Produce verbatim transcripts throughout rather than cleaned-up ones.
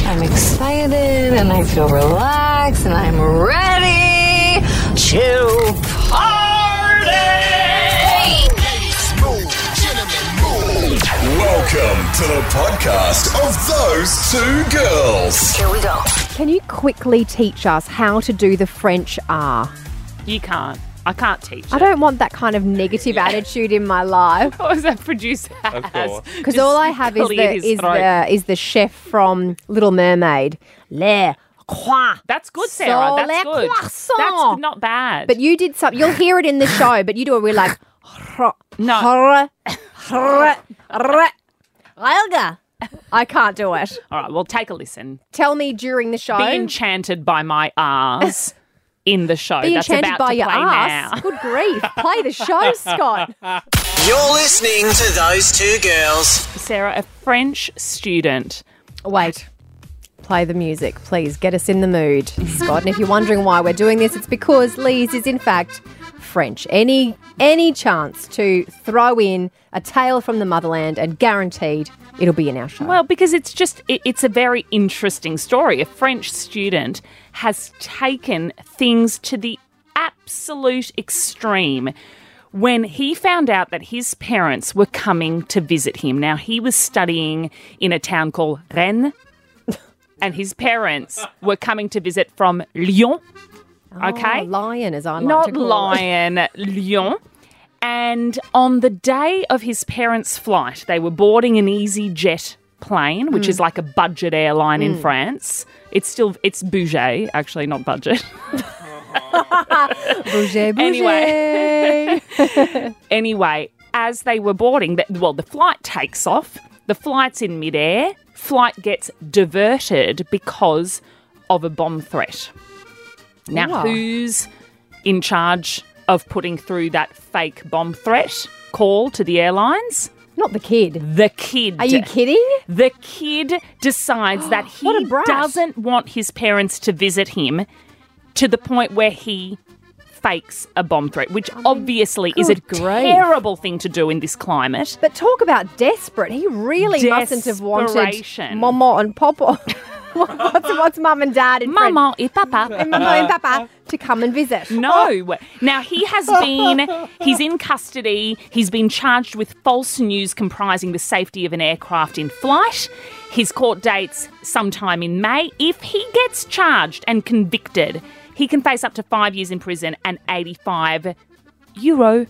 I'm excited and I feel relaxed and I'm ready to party! Ladies, move. Gentlemen, move. Welcome to the podcast of Those Two Girls. Here we go. Can you quickly teach us how to do the French R? You can't. I can't teach I it. don't want that kind of negative attitude in my life. What was that producer has? Of course. Because Just all I have is clear the his is throat. the is the chef from Little Mermaid. Le croix. That's good, Sarah. So That's le good. croissant. That's not bad. But you did something. You'll hear it in the show, but you do it. We're like, No. I can't do it. All right, well, take a listen. Tell me during the show. Be enchanted by my R's in the show. Be That's enchanted about by to your play ass. now. Good grief. Play the show, Scott. You're listening to Those Two Girls. Sarah, a French student. Wait. Play the music, please. Get us in the mood, Scott. And if you're wondering why we're doing this, it's because Lise is in fact French. Any any chance to throw in a tale from the motherland and guaranteed it'll be in our show. Well, because it's just, it, it's a very interesting story. A French student has taken things to the absolute extreme when he found out that his parents were coming to visit him. Now, he was studying in a town called Rennes, and his parents were coming to visit from Lyon. Okay? Oh, lion, as I like Not to call it. Lion, Lyon. And on the day of his parents' flight, they were boarding an EasyJet plane, which Hmm. is like a budget airline in France. It's still, it's Bouget, actually, not budget. Bouger, bouger. Anyway. Anyway, as they were boarding, the, well, the flight takes off. The flight's in midair. Flight gets diverted because of a bomb threat. Now, Wow. who's in charge of putting through that fake bomb threat call to the airlines? Not the kid. The kid. Are you kidding? The kid decides that What he a brat. doesn't want his parents to visit him to the point where he fakes a bomb threat, which obviously is a good grief. terrible thing to do in this climate. But talk about desperate. He really mustn't have wanted Desperation. Mama and Papa. what's, what's mum and dad in French? Mama et papa. Mama and Papa to come and visit. No. Now, he has been, he's in custody. He's been charged with false news comprising the safety of an aircraft in flight. His court date's sometime in May. If he gets charged and convicted, he can face up to five years in prison and eighty-five euro.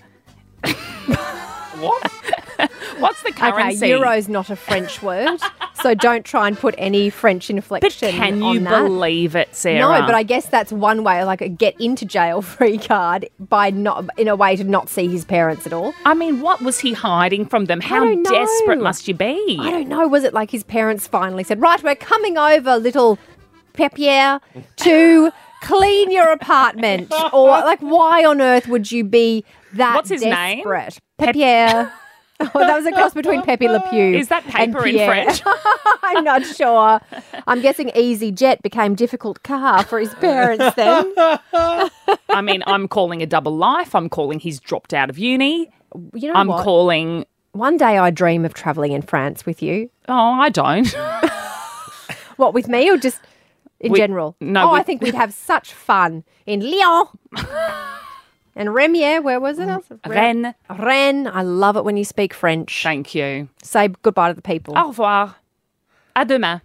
What? What's the Okay, currency? euro's not a French word, so don't try and put any French But inflection can on you that. believe it, Sarah? No, but I guess that's one way, like a get into jail free card by not in a way to not see his parents at all. I mean, what was he hiding from them? How don't know. desperate must you be? I don't know. Was it like his parents finally said, "Right, we're coming over, little Pepierre, to clean your apartment," or like, why on earth would you be that What's his name? desperate? Pepierre. Oh, that was a cross between Pepe Le Pew. Is that paper and in Pierre. French? I'm not sure. I'm guessing EasyJet became difficult car for his parents then. I mean, I'm calling a double life. I'm calling he's dropped out of uni. You know I'm what? calling. One day I dream of travelling in France with you. Oh, I don't. What, with me or just in We- general? no, Oh, I with- think we'd have such fun in Lyon. And Remier, where was it? else? Rennes. Rennes. I love it when you speak French. Thank you. Say goodbye to the people. Au revoir. À demain.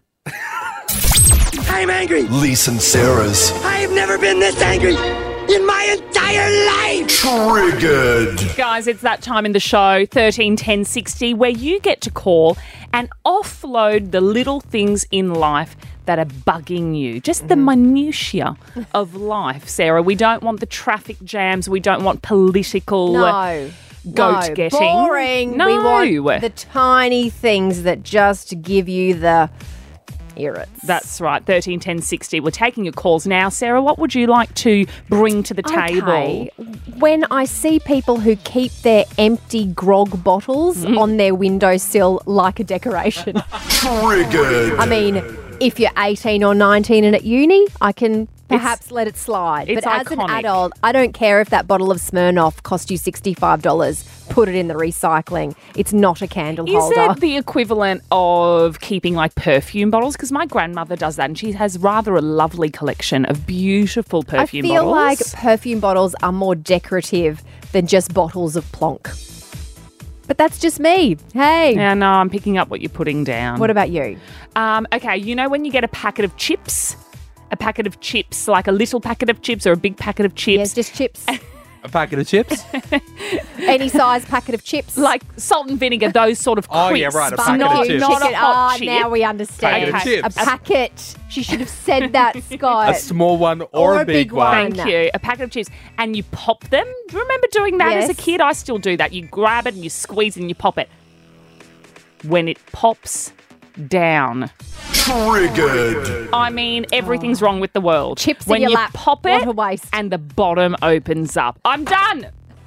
I'm angry. Lisa and Sarah's I've never been this angry in my entire life. Triggered. Guys, it's that time in the show, thirteen ten sixty, where you get to call and offload the little things in life that are bugging you. Just the minutiae of life, Sarah. We don't want the traffic jams. We don't want political no. goat no. getting. Boring. No. We want the tiny things that just give you the irrits. That's right, thirteen ten sixty. We're taking your calls now. Sarah, what would you like to bring to the table? Okay. When I see people who keep their empty grog bottles Mm-hmm. on their windowsill like a decoration. Triggered. I mean, if you're eighteen or nineteen and at uni, I can perhaps let it slide. it's But as an iconic. adult, I don't care if that bottle of Smirnoff cost you sixty-five dollars. Put it in the recycling. It's not a candle Is holder. it the equivalent of keeping like perfume bottles? Because my grandmother does that and she has rather a lovely collection of beautiful I perfume feel bottles. like perfume bottles are more decorative than just bottles of plonk. But that's just me. Hey. Yeah, no, I'm picking up what you're putting down. What about you? Um, okay, you know when you get a packet of chips? A packet of chips, like a little packet of chips or a big packet of chips? Yes, just chips. A packet of chips? Any size packet of chips. Like salt and vinegar, those sort of Oh, crisps. yeah, right, a Barbecue packet of not, chips. not a chicken. hot oh, chip. now we understand. Packet of chips. A packet. She should have said that, Scott. A small one or, a big, one. Thank you. A packet of chips. And you pop them. Do you remember doing that as a Yes. kid? I still do that. You grab it and you squeeze and you pop it. When it pops down, Triggered. I mean, everything's wrong with the world. Chips in when your you lap. pop What it a waste. and the bottom opens up. I'm done.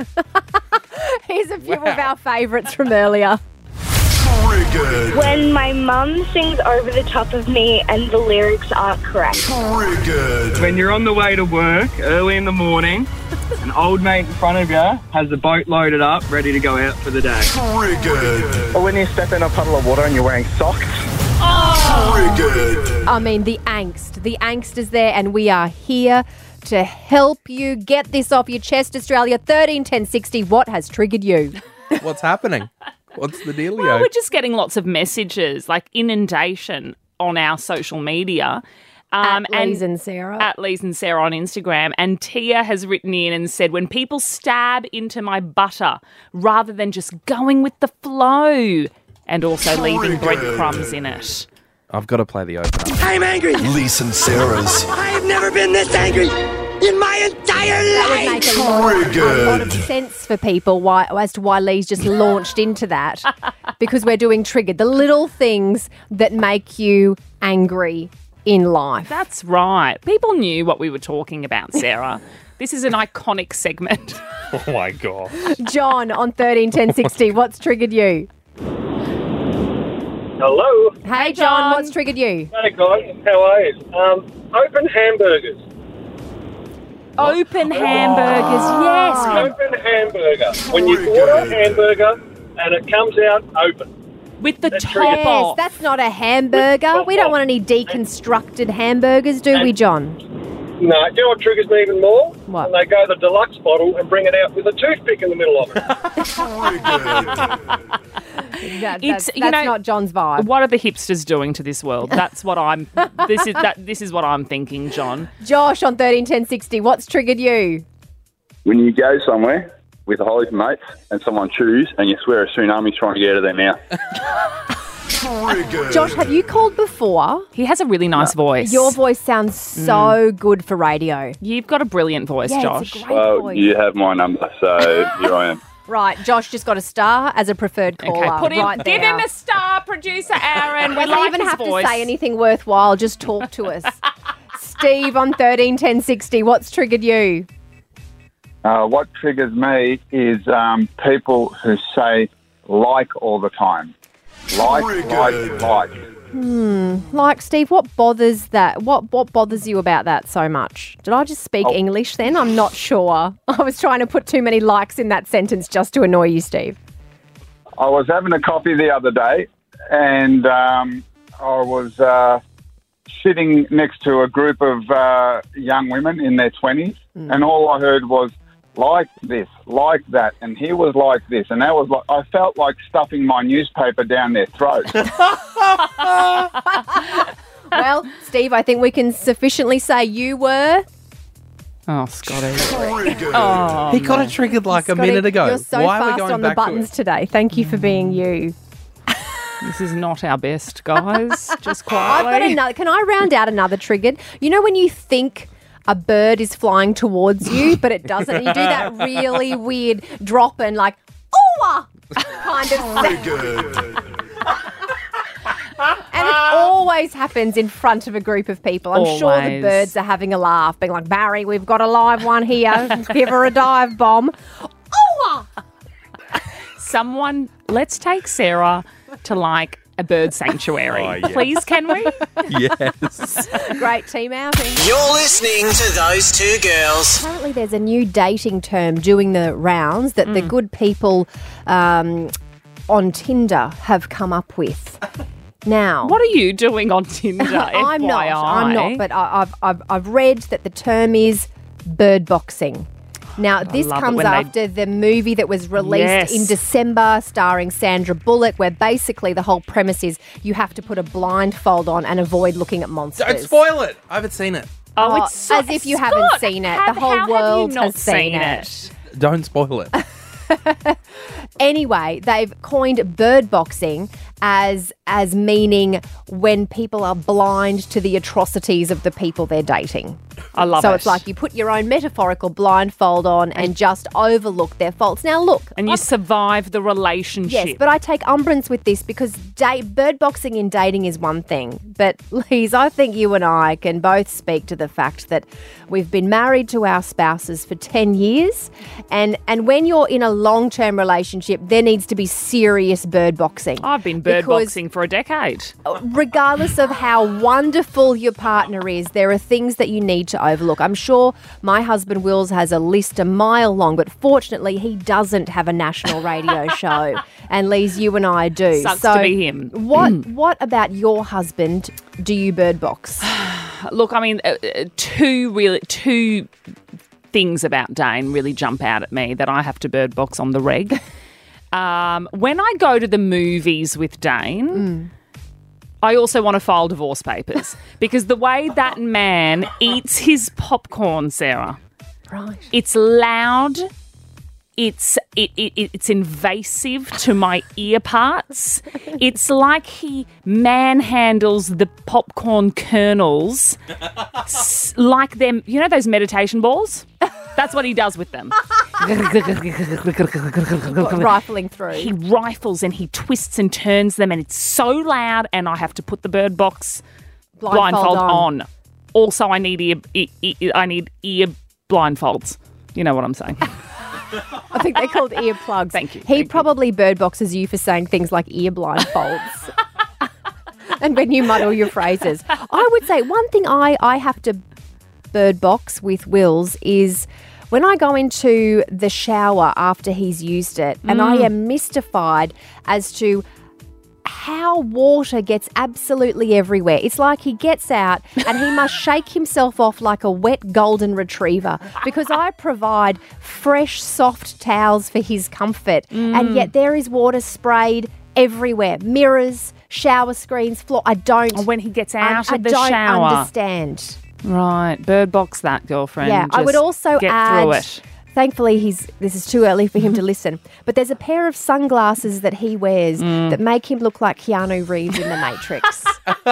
Here's a few of our favourites from earlier. Triggered. When my mum sings over the top of me and the lyrics aren't correct. Triggered. When you're on the way to work early in the morning, an old mate in front of you has the boat loaded up, ready to go out for the day. Triggered. Or when you step in a puddle of water and you're wearing socks. Triggered. I mean, the angst. The angst is there, and we are here to help you get this off your chest. Australia thirteen ten sixty. What has triggered you? What's happening? What's the dealio? Well, we're just getting lots of messages, like inundation on our social media. Um, At Lees and Sarah. At Lees and Sarah on Instagram. And Tia has written in and said, when people stab into my butter rather than just going with the flow and also leaving breadcrumbs in it. I've got to play the opener. I'm angry. Lisa and Sarah's I have never been this angry in my entire That would life. make a lot, a lot of Triggered. sense for people why, as to why Lee's just launched into that, because we're doing triggered. The little things that make you angry in life. That's right. People knew what we were talking about, Sarah. This is an iconic segment. Oh, my God. John on thirteen ten sixty. What's triggered you? Hello. Hey, John, John. what's triggered you? Hey guys, how are you? Um, open hamburgers. Open hamburgers, yes. Open hamburger. When you order a hamburger and it comes out open. With the That's top triggered. Yes, off. that's not a hamburger. We don't want any deconstructed hamburgers, do we, John? No, do you know what triggers me even more? What? When they go the deluxe bottle and bring it out with a toothpick in the middle of it. That, that's It's, you that's know- not John's vibe. What are the hipsters doing to this world? That's what I'm. This is that. This is what I'm thinking, John. Josh on thirteen ten sixty. What's triggered you? When you go somewhere with a whole heap of mates and someone chews and you swear a tsunami's trying to get out of their mouth. Triggered. Josh, have you called before? He has a really nice voice. Your voice sounds so good for radio. You've got a brilliant voice, Yeah, Josh. it's a great Well, voice. you have my number, so here I am. Right, Josh just got a star as a preferred caller. Okay, put him. right give there. him a star, producer Aaron. We Doesn't like even his have voice. to say anything worthwhile. Just talk to us. Steve on thirteen ten sixty. What's triggered you? Uh, what triggers me is um, people who say like all the time. Like, Triggered. like, like. Like, Steve, what bothers that? What what bothers you about that so much? Did I just speak Oh. English then? I'm not sure. I was trying to put too many likes in that sentence just to annoy you, Steve. I was having a coffee the other day and um, I was uh, sitting next to a group of uh, young women in their twenties and all I heard was, like this, like that, and he was like this, and that was like, I felt like stuffing my newspaper down their throat. Well, Steve, I think we can sufficiently say you were. Oh, Scotty. Triggered. He got it triggered like a Scotty, minute ago. You're so Why are we fast going on the back to buttons it? today. Thank you for being you. This is not our best, guys. Just I've got quietly. another. Can I round out another triggered? You know when you think a bird is flying towards you, but it doesn't. And you do that really weird drop and like, oh, kind of sound. Triggered. And it always happens in front of a group of people. I'm sure the Always. birds are having a laugh, being like, Barry, we've got a live one here. Give her a dive bomb. Oh, Someone, let's take Sarah to like a bird sanctuary. Oh, yeah. Please, can we? Yes. Great team outing. You're listening to Those Two Girls. Apparently, there's a new dating term doing the rounds that the good people um, on Tinder have come up with. Now, What are you doing on Tinder? I'm F Y I? not. I'm not. But I, I've, I've I've read that the term is bird boxing. Now, this love it comes when they- after the movie that was released Yes. in December starring Sandra Bullock, where basically the whole premise is you have to put a blindfold on and avoid looking at monsters. Don't spoil it. I haven't seen it. Oh, Oh, it's so, as if you Scott, haven't seen it. have- The whole how world have you not has seen seen it. Don't spoil it. Anyway, they've coined bird boxing as as meaning when people are blind to the atrocities of the people they're dating. I love so it. it's like you put your own metaphorical blindfold on and just overlook their faults. Now, look. and you survive the relationship. Yes, but I take umbrance with this because da- bird boxing in dating is one thing. But, Liz, I think you and I can both speak to the fact that we've been married to our spouses for ten years. And, and when you're in a long-term relationship, there needs to be serious bird boxing. I've been bird Because boxing for a decade. regardless of how wonderful your partner is, there are things that you need to overlook. I'm sure my husband Wills has a list a mile long, but fortunately he doesn't have a national radio show. And Lise, you and I do. Sucks so to be him. What What about your husband do you bird box? Look, I mean, uh, uh, two really two things about Dane really jump out at me that I have to bird box on the reg. um, when I go to the movies with Dane. Mm. I also want to file divorce papers because the way that man eats his popcorn, Sarah, Right. it's loud, it's it, it, it's invasive to my ear parts. It's like he manhandles the popcorn kernels s- like them, you know those meditation balls? That's what he does with them. Rifling through. He rifles and he twists and turns them, and it's so loud, and I have to put the bird box Blindfold blindfold, on. on. Also, I need ear, e- e- I need ear blindfolds. You know what I'm saying? I think they're called earplugs. Thank you, He thank you. probably bird boxes you for saying things like ear blindfolds. And when you muddle your phrases. I would say one thing I, I have to bird box with Wills is when I go into the shower after he's used it and I Mm. am mystified as to how water gets absolutely everywhere. It's like he gets out and he must shake himself off like a wet golden retriever because I provide fresh, soft towels for his comfort. Mm. And yet there is water sprayed everywhere. Mirrors, shower screens, floor. I don't. When he gets I, out I of the don't shower. understand. Right, bird box that, girlfriend. Yeah, I would Just also get add. through it. Thankfully, he's. This is too early for him to listen. But there's a pair of sunglasses that he wears Mm. that make him look like Keanu Reeves in The Matrix.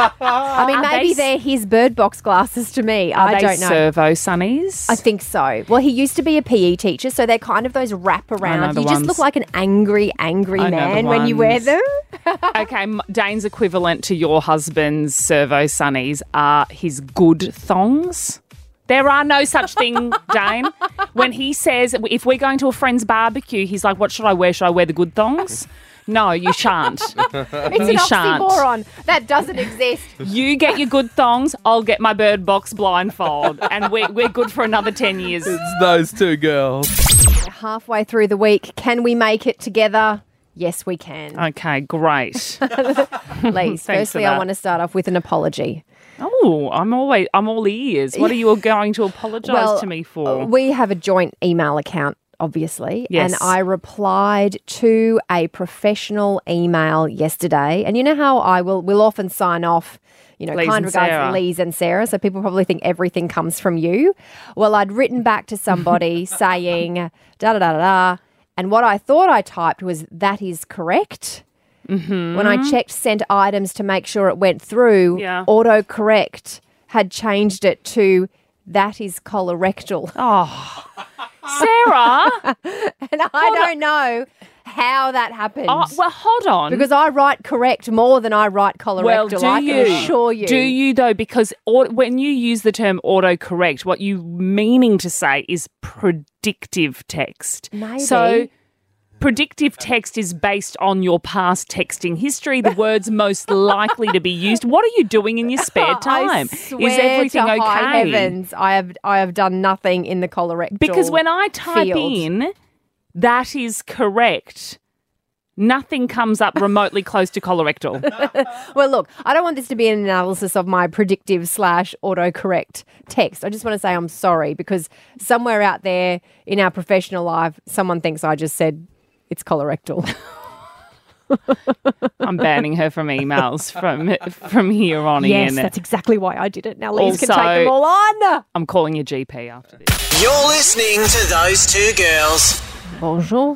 I mean, Are maybe they s- they're his bird box glasses to me. Are I they don't know. servo sunnies? I think so. Well, he used to be a P E teacher, so they're kind of those wrap I know around. the You just ones. look like an angry, angry I know the man when you wear ones. them. Okay, m- Dane's equivalent to your husband's servo sunnies are his good thongs. There are no such thing, Dane. When he says, if we're going to a friend's barbecue, he's like, what should I wear? Should I wear the good thongs? No, you shan't. It's an You shan't. oxymoron. That doesn't exist. You get your good thongs, I'll get my bird box blindfold, and we're, we're good for another ten years. It's those two girls. Halfway through the week, can we make it together? Yes, we can. Okay, great. Please, for firstly, I that. want to start off with an apology. Oh, I'm always I'm all ears. What are you going to apologise Well, to me for? We have a joint email account, obviously, Yes. and I replied to a professional email yesterday. And you know how I will will often sign off, you know, Lise kind and regards Sarah. Lise and Sarah, so people probably think everything comes from you. Well, I'd written back to somebody saying da da da da da, and what I thought I typed was that is correct. Mm-hmm. When I checked sent items to make sure it went through, Yeah. autocorrect had changed it to that is colorectal. Oh, Sarah. And I don't know how that happened. Oh, well, hold on. Because I write correct more than I write colorectal. well, do I you? can assure you. Do you though? Because au- when you use the term autocorrect, what you meaning to say is predictive text. Maybe. So predictive text is based on your past texting history, the words most likely to be used. What are you doing in your spare time? I Is swear everything to okay? high heavens, I have I have done nothing in the colorectal Because when I type field. in, that is correct, nothing comes up remotely close to colorectal. Well, look, I don't want this to be an analysis of my predictive slash autocorrect text. I just want to say I'm sorry because somewhere out there in our professional life, someone thinks I just said it's colorectal. I'm banning her from emails from from here on Yes, in. that's exactly why I did it. Now Liz can Also- take them all on. I'm calling your G P after this. You're listening to Those Two Girls. Bonjour.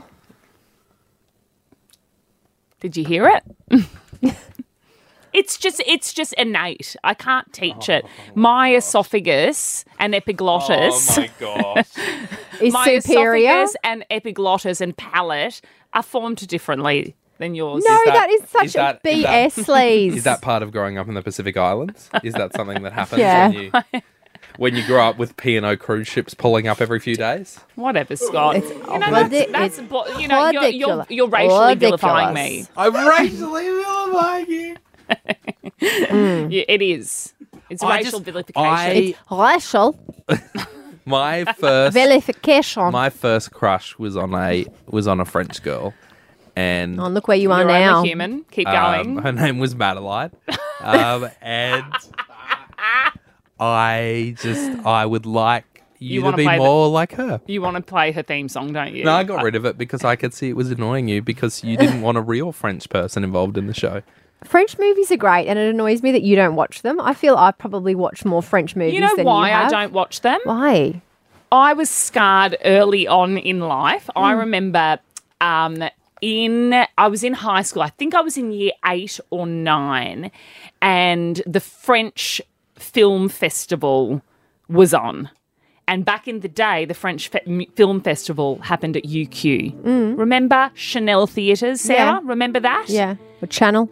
Did you hear it? It's just it's just innate. I can't teach it. My esophagus and epiglottis. Oh my gosh. Is my superior? esophagus and epiglottis and palate are formed differently than yours. No, that- that is such is that- a is B that- S, Liz. Is that part of growing up in the Pacific Islands? Is that something that happens Yeah. when you when you grow up with P and O cruise ships pulling up every few days? Whatever, Scott. It's you know, that's, ridic- that's, it's bo- you know, you're, you're, ridiculous. you're racially vilifying Ridiculous. me. I'm racially vilifying you. Yeah, it is. It's I racial just- vilification. I- Racial My first vilification. my first crush was on a was on a French girl, and Oh, look where you are You're now. only human. Keep um, going. her name was Madeline, um, and I just I would like you, You to wanna be play the- more like her. You want to play her theme song, don't you? No, I got rid of it because I could see it was annoying you because you didn't want a real French person involved in the show. French movies are great, and it annoys me that you don't watch them. I feel I've probably watched more French movies You know than why you I have. don't watch them? Why? I was scarred early on in life. I remember um, in I was in high school. I think I was in year eight or nine, and the French Film Festival was on. And back in the day, the French Fe- M- Film Festival happened at U Q. Remember Chanel Theatres, Sarah? Yeah. Remember that? Yeah. A channel?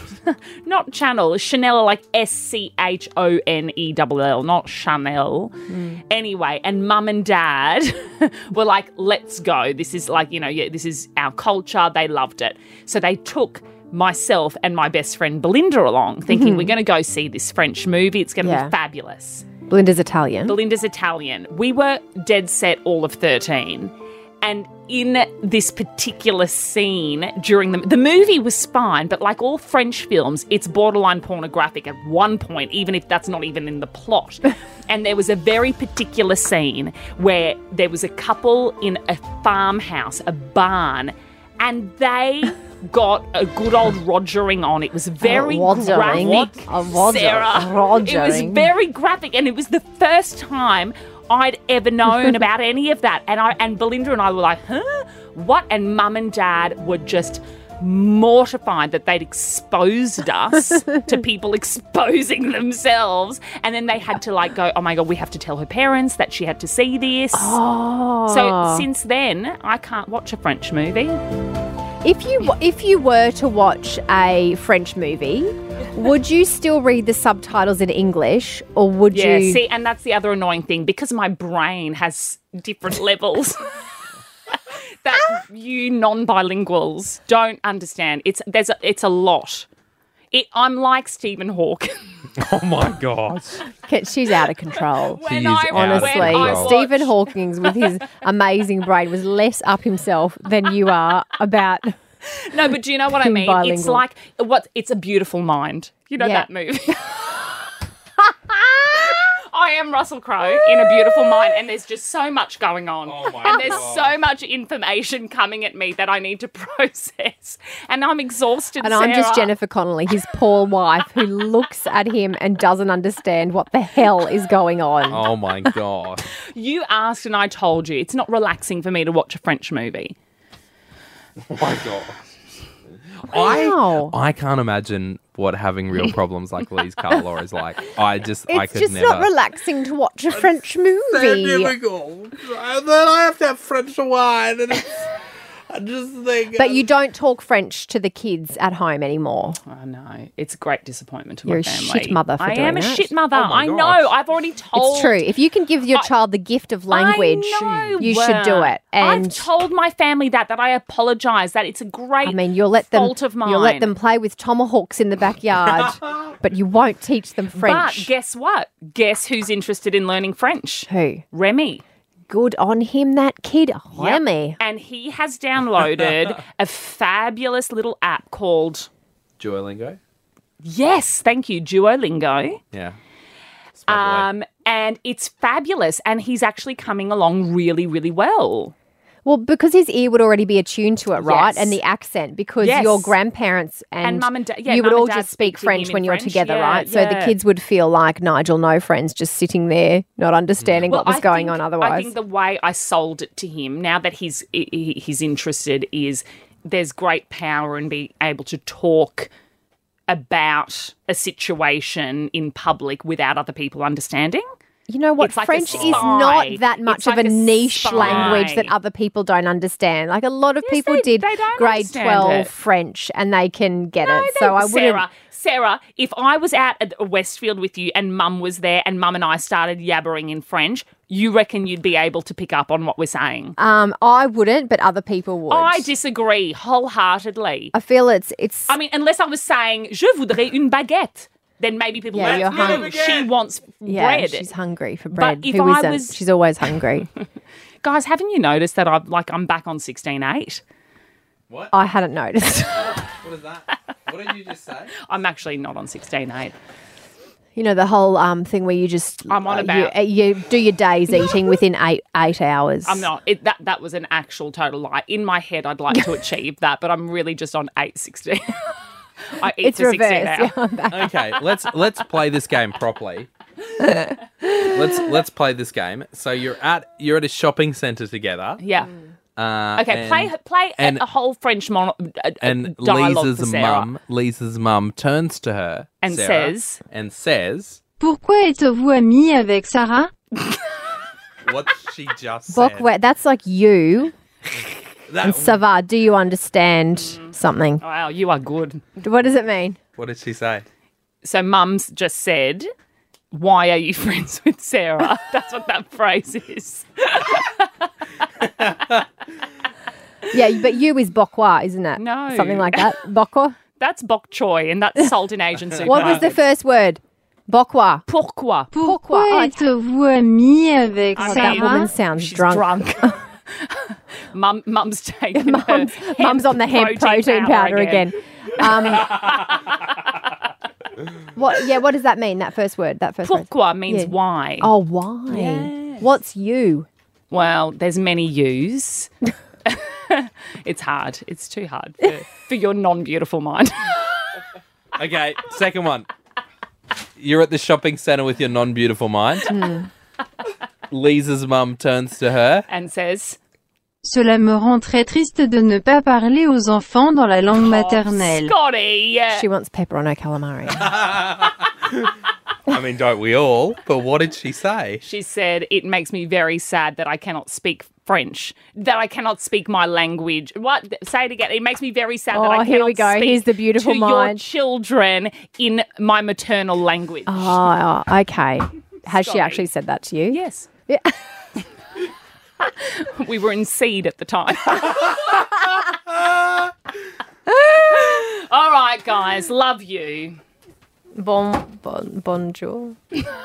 Not Channel, Chanel, like S C H O N E L L, not Chanel. Anyway, and mum and dad were like, let's go. This is like, you know, yeah, this is our culture. They loved it. So they took myself and my best friend Belinda along, thinking we're going to go see this French movie. It's going to Yeah. be fabulous. Belinda's Italian. Belinda's Italian. We were dead set all of thirteen. And in this particular scene during the the movie was fine, but like all French films, it's borderline pornographic at one point, even if that's not even in the plot. And there was a very particular scene where there was a couple in a farmhouse, a barn, and they got a good old rogering on. It was very rogering? graphic, A roger- Sarah. a rogering. It was very graphic, and it was the first time I'd ever known about any of that. And I and Belinda and I were like, huh? What? And mum and dad were just mortified that they'd exposed us to people exposing themselves. And then they had to like go, oh my God, we have to tell her parents that she had to see this. Oh. So since then, I can't watch a French movie. If you if you were to watch a French movie, would you still read the subtitles in English, or would Yeah, you? see, and that's the other annoying thing because my brain has different levels that you non-bilinguals don't understand. It's there's a, it's a lot. It, I'm like Stephen Hawking. Oh my gosh. Okay, she's out of control. She When is I- out of Honestly, when I control. Stephen watch- Hawking's with his amazing brain was less up himself than you are about. No, but do you know what I mean? It's Bilingual. like what? It's A Beautiful Mind. You know Yeah. that movie. I am Russell Crowe in A Beautiful Mind, and there's just so much going on. Oh my and there's God. so much information coming at me that I need to process. And I'm exhausted, And I'm just Sarah. Jennifer Connelly, his poor wife, who looks at him and doesn't understand what the hell is going on. Oh my gosh. You asked and I told you. It's not relaxing for me to watch a French movie. Oh my gosh. Wow. I I can't imagine what having real problems like Lee's car law is like. I just I It's could just never. not relaxing to watch a French movie. difficult. And then I have to have French wine, and it's, I just think. But you don't talk French to the kids at home anymore. I know. It's a great disappointment to You're my a family. shit mother for I doing am a that. shit mother. Oh my I gosh. know. I've already told. It's true. If you can give your I- child the gift of language, I know. you should do it. And I've told my family that, that I apologise, that it's a great I mean, you'll let them fault of mine. you'll let them play with tomahawks in the backyard, but you won't teach them French. But guess what? Guess who's interested in learning French? Who? Remy. Good on him, that kid. Remy. And he has downloaded a fabulous little app called, Duolingo? yes, thank you, Duolingo. Yeah. It's my boy. Um, and it's fabulous. And he's actually coming along really, really well. Well, because his ear would already be attuned to it, right? Yes. And the accent, because Yes. your grandparents and, And mum and da- yeah, you would mum and all dad just speak speak to French him in when you're French. together, Yeah, right? So the yeah. kids would feel like Nigel, no friends, just sitting there, not understanding what was I going think- on otherwise. I think the way I sold it to him, now that he's he- he's interested, is there's great power in being able to talk about a situation in public without other people understanding. You know what? It's like a French is spy. not that much It's of like a a niche spy. language that other people don't understand. Like a lot of Yes, people they- did they don't grade understand twelve it. French and they can get No, it. they- So I wouldn't. Sarah, Sarah, if I was out at Westfield with you and Mum was there and Mum and I started yabbering in French, you reckon you'd be able to pick up on what we're saying? Um, I wouldn't, but other people would. I disagree wholeheartedly. I feel it's it's. I mean, unless I was saying, je voudrais une baguette, then maybe people Yeah, would you're go, hungry. she wants yeah, bread. she's hungry for But bread. if Who I isn't? was- She's always hungry. Guys, haven't you noticed that I'm like I'm back on sixteen eight? I hadn't noticed. What is that? What did you just say? I'm actually not on sixteen eight. You know the whole um thing where you just I'm on uh, about- you, you do your days eating within eight eight hours. I'm not. It, that that was an actual total lie. In my head, I'd like to achieve that, but I'm really just on eight sixteen. I eat It's for sixteen reverse. hours. Yeah, I'm back. Okay, let's let's play this game properly. let's let's play this game. So you're at you're at a shopping centre together. Yeah. Uh, Okay. and, play play and- a, a whole French mon- a, a and dialogue for Lisa's Sarah. mum Lisa's mum turns to her And Sarah, says- and says Pourquoi êtes-vous amie avec Sarah? what she just said. Bokwe, that's like you. That- And ça va, do you understand something? Wow, you are good. What does it mean? what did she say? So Mum's just said, "Why are you friends with Sarah?" That's what that phrase is. Yeah, but you is bokwa, isn't it? No. Something like that. Bokwa? That's bok choy, and that's salt in Asian supermarkets. What was the first word? Bokwa. Pourquoi? Pourquoi Oh, êtes-vous amie avec Oh, Sarah? that woman sounds She's drunk. drunk. Mum, mum's taken Mum's, her mum's on the hemp protein, powder, again. Um, what? Yeah, what does that mean? That first word. That first word. Pourquoi means Yeah. why. Oh, why? Yes. What's you? Well, there's many yous. It's hard. It's too hard for, for your non-beautiful mind. Okay, second one. You're at the shopping centre with your non-beautiful mind. Hmm. Lisa's mum turns to her. And says, Cela me rend très triste de ne pas parler aux enfants dans la langue maternelle. Scotty. She wants pepper on her calamari. I mean, don't we all? But what did she say? She said, it makes me very sad that I cannot speak French, that I cannot speak my language. What? Say it again. It makes me very sad that Oh, I cannot here we go. speak Here's the beautiful to mind. your children in my maternal language. Oh, okay. Has she Scotty. actually said that to you? Yes. Yeah. We were in seed at the time. All right, guys. Love you. Bon, bon, bonjour.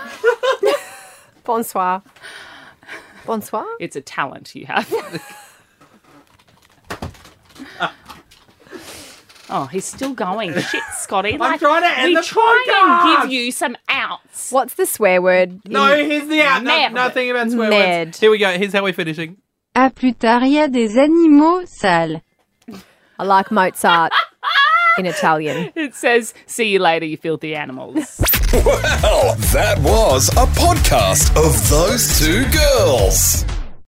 Bonsoir. Bonsoir. It's a talent you have. Oh, he's still going. Shit, Scotty. Like, trying to end we the try podcast. and give you some outs. What's the swear word? No, here's the out. No, Merde. nothing about swear Ned. words. Here we go. Here's how we're finishing. À plus tard, il y a des animaux sales. I like Mozart in Italian. It says, see you later, you filthy animals. Well, that was a podcast of those two girls.